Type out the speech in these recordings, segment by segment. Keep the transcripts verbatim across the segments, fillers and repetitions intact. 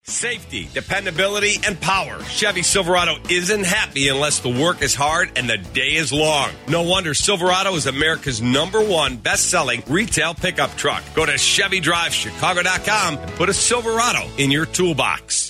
Safety, dependability, and power. Chevy Silverado isn't happy unless the work is hard and the day is long. No wonder Silverado is America's number one best-selling retail pickup truck. Go to Chevy Drive Chicago dot com and put a Silverado in your toolbox.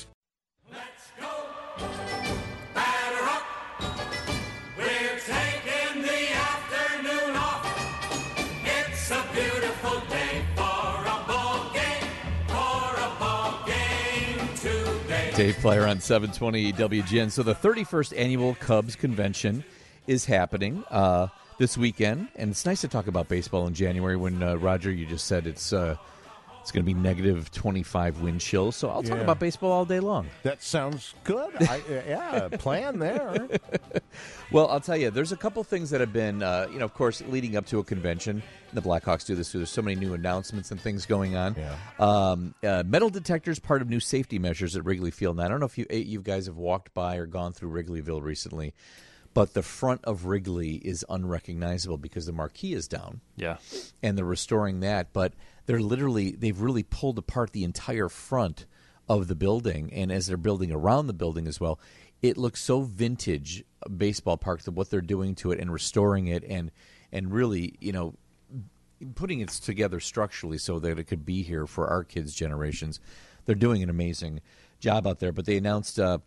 Dave Player on seven twenty W G N. So the thirty-first annual Cubs convention is happening uh, this weekend, and it's nice to talk about baseball in January when, uh, Roger, you just said it's uh, it's going to be negative twenty-five wind chills, so I'll talk Yeah. about baseball all day long. That sounds good. I, yeah, plan there. Well, I'll tell you, there's a couple things that have been, uh, you know, of course, leading up to a convention. The Blackhawks do this too. There's so many new announcements and things going on. Yeah. Um, uh, metal detectors, part of new safety measures at Wrigley Field. Now, I don't know if you you guys have walked by or gone through Wrigleyville recently, but the front of Wrigley is unrecognizable because the marquee is down. Yeah. And they're restoring that, but they're literally, they've really pulled apart the entire front of the building, and as they're building around the building as well, it looks so vintage baseball park that what they're doing to it and restoring it and and really, you know, putting it together structurally so that it could be here for our kids' generations. They're doing an amazing job out there. But they announced uh,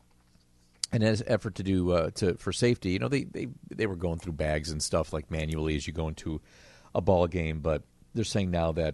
an effort to do uh, to for safety. You know, they, they they were going through bags and stuff like manually as you go into a ball game. But they're saying now that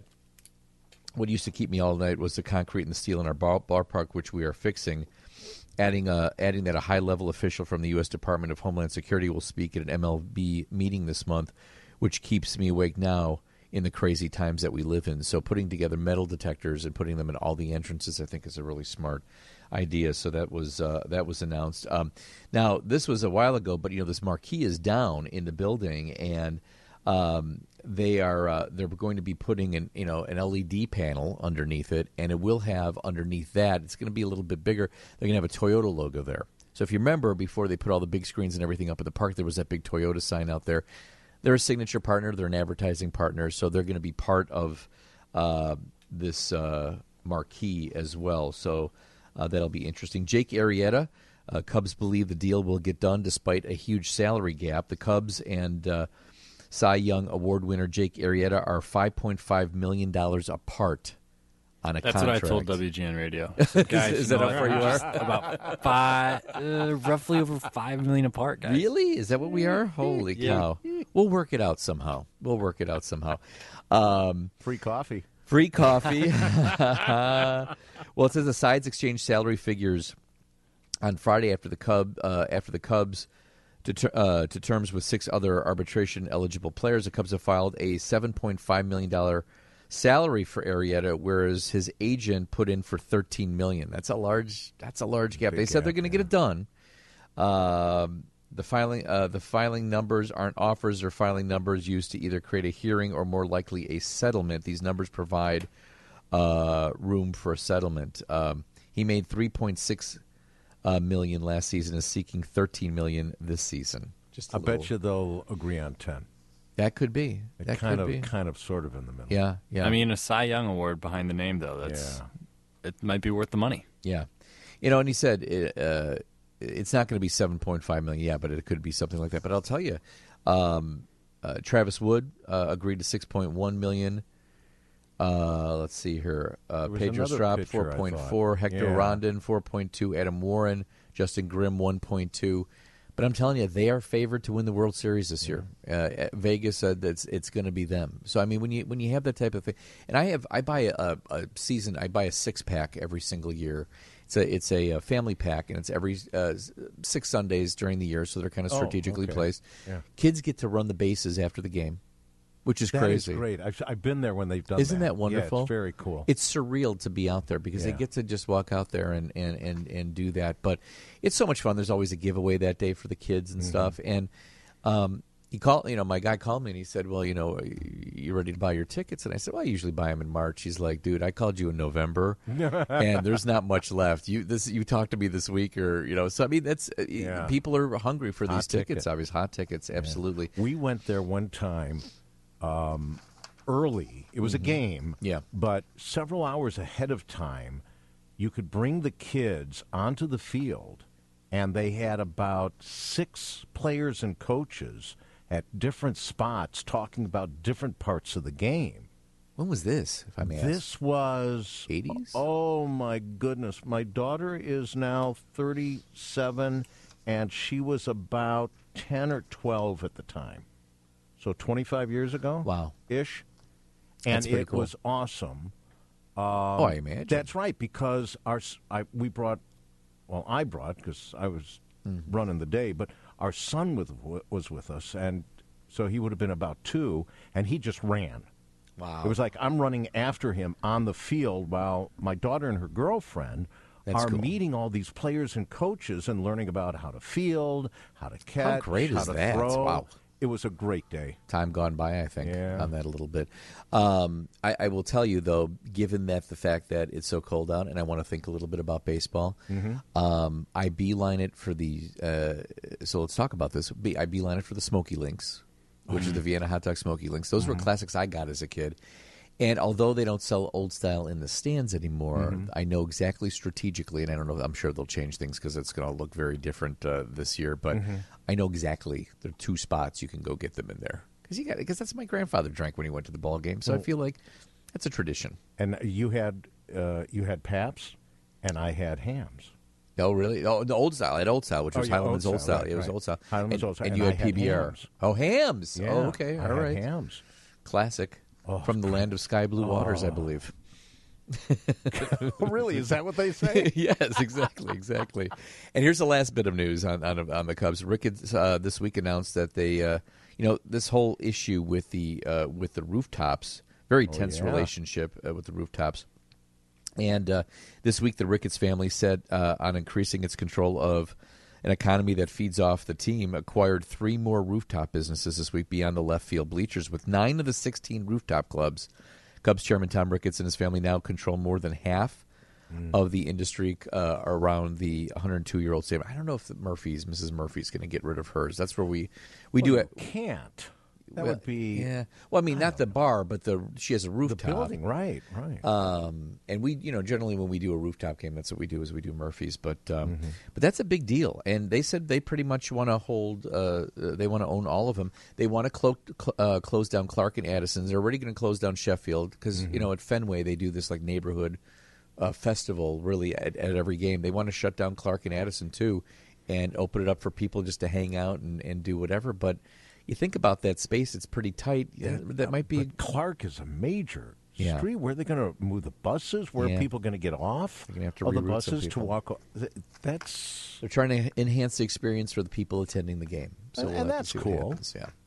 what used to keep me all night was the concrete and the steel in our ball, ballpark, which we are fixing. Adding uh, adding that a high-level official from the U S Department of Homeland Security will speak at an M L B meeting this month, which keeps me awake now in the crazy times that we live in. So putting together metal detectors and putting them in all the entrances, I think, is a really smart idea. So that was uh, that was announced. Um, now, this was a while ago, but you know this marquee is down in the building, and um, they are uh, they're going to be putting an you know an L E D panel underneath it, and it will have underneath that. It's going to be a little bit bigger. They're going to have a Toyota logo there. So if you remember, before they put all the big screens and everything up at the park, there was that big Toyota sign out there. They're a signature partner. They're an advertising partner, so they're going to be part of uh, this uh, marquee as well. So uh, that'll be interesting. Jake Arrieta, uh, Cubs believe the deal will get done despite a huge salary gap. The Cubs and uh, Cy Young Award winner Jake Arrieta are five point five million dollars apart on a That's contract. what I told W G N Radio. Is, Guys, is you that know, how far you are? About five, uh, roughly over five million apart, guys. Really? Is that what we are? Holy Yeah. cow. We'll work it out somehow. We'll work it out somehow. Um, Free coffee. free coffee. Well, it says the sides exchange salary figures on Friday after the Cub uh, after the Cubs to ter- uh, to terms with six other arbitration eligible players. The Cubs have filed a seven point five million dollars salary for Arrieta, whereas his agent put in for thirteen million dollars. That's a large. That's a large gap. Big They said gap, they're going to yeah. get it done. Um, the filing uh, the filing numbers aren't offers or filing numbers used to either create a hearing or more likely a settlement. These numbers provide uh, room for a settlement. Um, he made three point six uh, million last season, is seeking thirteen million this season. Just a I little, bet you they'll agree on ten. that could be. It That kind could of, be. kind of, sort of in the middle. Yeah, yeah. I mean, a Cy Young Award behind the name, though. That's Yeah. It might be worth the money. Yeah, you know, and he said it, uh, it's not going to be seven point five million. Yeah, but it could be something like that. But I'll tell you, um, uh, Travis Wood uh, agreed to six point one million. Uh, let's see here. Uh, There was Pedro another Strop pitcher, four I point four, thought. Hector Yeah. Rondon four point two, Adam Warren, Justin Grimm one point two. But I'm telling you, they are favored to win the World Series this year. Uh, Vegas said that it's, it's going to be them. So I mean, when you when you have that type of thing, and I have I buy a, a season, I buy a six pack every single year. It's a it's a, uh family pack, and it's every uh, six Sundays during the year, so they're kind of Oh, strategically okay. placed. Yeah. Kids get to run the bases after the game, which is That crazy. is great. I've, I've been there when they've done Isn't that. that wonderful? Yeah, it's very cool. It's surreal to be out there because they Yeah. get to just walk out there and, and, and, and do that. But it's so much fun. There's always a giveaway that day for the kids and Mm-hmm. stuff. And um, he called, you know, my guy called me and he said, well, you know, you ready to buy your tickets? And I said, well, I usually buy them in March. He's like, dude, I called you in November and there's not much left. You this you talked to me this week or, you know, so I mean, that's uh, Yeah. people are hungry for Hot these tickets, ticket. obviously. Hot tickets, absolutely. We went there one time um, early. It was a game. Yeah. But several hours ahead of time, you could bring the kids onto the field, and they had about six players and coaches at different spots talking about different parts of the game. When was this, if I may ask? This was eighties? Oh my goodness! My daughter is now thirty-seven, and she was about ten or twelve at the time. So twenty-five years ago. Wow, ish, and That's pretty it cool. was awesome. Um, oh, I imagine that's right, because our I, we brought, well, I brought because I was mm-hmm. running the day, but our son was was with us, and so he would have been about two, and he just ran. Wow. It was like I'm running after him on the field while my daughter and her girlfriend That's are cool. meeting all these players and coaches and learning about how to field, how to catch, great how is to that? throw. Wow. It was a great day. Time gone by, I think, Yeah. on that a little bit. Um, I, I will tell you, though, given that the fact that it's so cold out, and I want to think a little bit about baseball, Mm-hmm. um, I beeline it for the. Uh, so let's talk about this. Be- I beeline it for the Smoky Links, which Mm-hmm. is the Vienna Hot Dog Smoky Links. Those were classics I got as a kid. And although they don't sell old style in the stands anymore, Mm-hmm. I know exactly strategically, and I don't know. I'm sure they'll change things because it's going to look very different uh, this year. But Mm-hmm. I know exactly there are two spots you can go get them in there because you got because that's what my grandfather drank when he went to the ball game. So I feel like that's a tradition. And you had uh, you had Paps, and I had Hams. Oh, really? Oh, the old style. I had old style, which Oh, was yeah, Highland's old old style, style. right, It was right. old style. Highland's and, old style, and and you I had had P B R. Hams. Oh, hams. Yeah, Oh, okay. I All had right. Hams. Classic Oh, from the land of sky blue waters, I Oh. believe. Oh, really? Is that what they say? Yes, exactly, exactly. And here's the last bit of news on on, on the Cubs. Ricketts uh, this week announced that they, uh, you know, this whole issue with the uh, with the rooftops, very tense yeah. relationship uh, with the rooftops. And uh, this week, the Ricketts family said uh, on increasing its control of an economy that feeds off the team, acquired three more rooftop businesses this week beyond the left field bleachers, with nine of the sixteen rooftop clubs. Cubs chairman Tom Ricketts and his family now control more than half mm. of the industry uh, around the one hundred two-year-old stadium. I don't know if the Murphy's, Missus Murphy's, going to get rid of hers. That's where we we well, do it. Can't. That well, would be yeah. Well, I mean, I not the know. bar, but the she has a the rooftop. building. Right, right. Um, and we, you know, generally when we do a rooftop game, that's what we do is we do Murphy's. But um, Mm-hmm. but that's a big deal. And they said they pretty much want to hold. Uh, they want to own all of them. They want to clo- cl- uh, close down Clark and Addison's. They're already going to close down Sheffield because Mm-hmm. you know at Fenway they do this like neighborhood uh, festival really at, at every game. They want to shut down Clark and Addison too, and open it up for people just to hang out and, and do whatever. But you think about that space; it's pretty tight. Yeah, that might be. But Clark is a major Yeah. street. Where are they going to move the buses? Where Yeah. are people going to get off They're gonna have to of the reroute some buses to people. walk? o- th- That's They're trying to enhance the experience for the people attending the game. So And- we'll and have to that's see what cool. happens, yeah.